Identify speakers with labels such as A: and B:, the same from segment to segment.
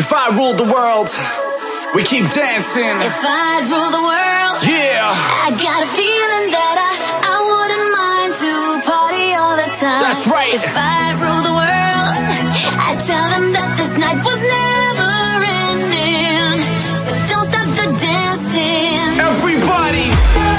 A: If I ruled the world, we keep dancing.
B: If I rule the world,
A: yeah,
B: I got a feeling that I wouldn't mind to party all the time.
A: That's right.
B: If I rule the world, I'd tell them that this night was never ending. So don't stop the dancing.
A: Everybody.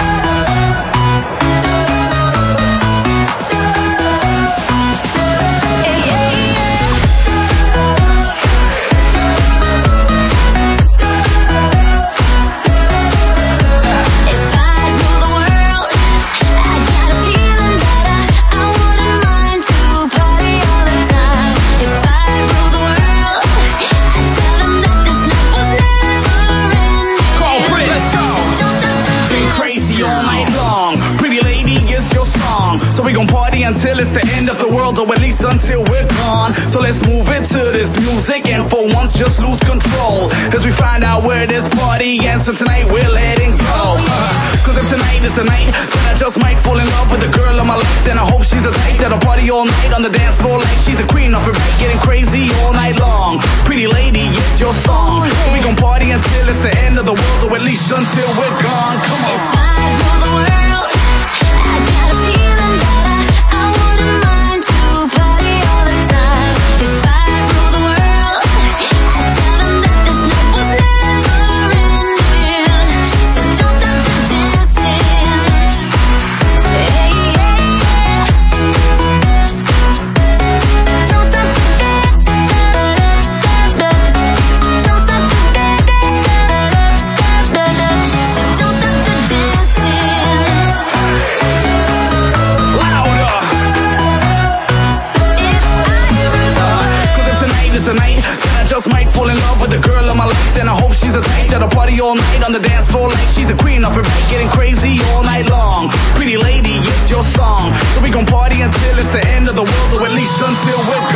A: So we gon' party until it's the end of the world, or at least until we're gone. So let's move it to this music and for once just lose control, as we find out where this party ends. And tonight we're letting go, cause if tonight is the night, then I just might fall in love with the girl of my life. Then I hope she's the type that'll party all night on the dance floor like she's the queen of her bed, getting crazy all night long. Pretty lady, it's your song. So we gon' party until it's the end of the world, or at least until we're gone. Come on.
B: If I rule the world, I got a feeling that I wouldn't mind to party all the time. If I rule the world, I'd tell them that this night was never ending. So don't stop the dancing. Hey, yeah, yeah. Don't stop the dancing. Don't stop the dancing. Don't stop the dancing.
A: Louder. Cause if tonight is the night, then I just might fall in love with the girl of my life. Then I hope she's the type that'll party all night on the dance floor like she's the queen of her bed, getting crazy all night long. Pretty lady, it's your song. So we gon' party until it's the end of the world, or at least until we're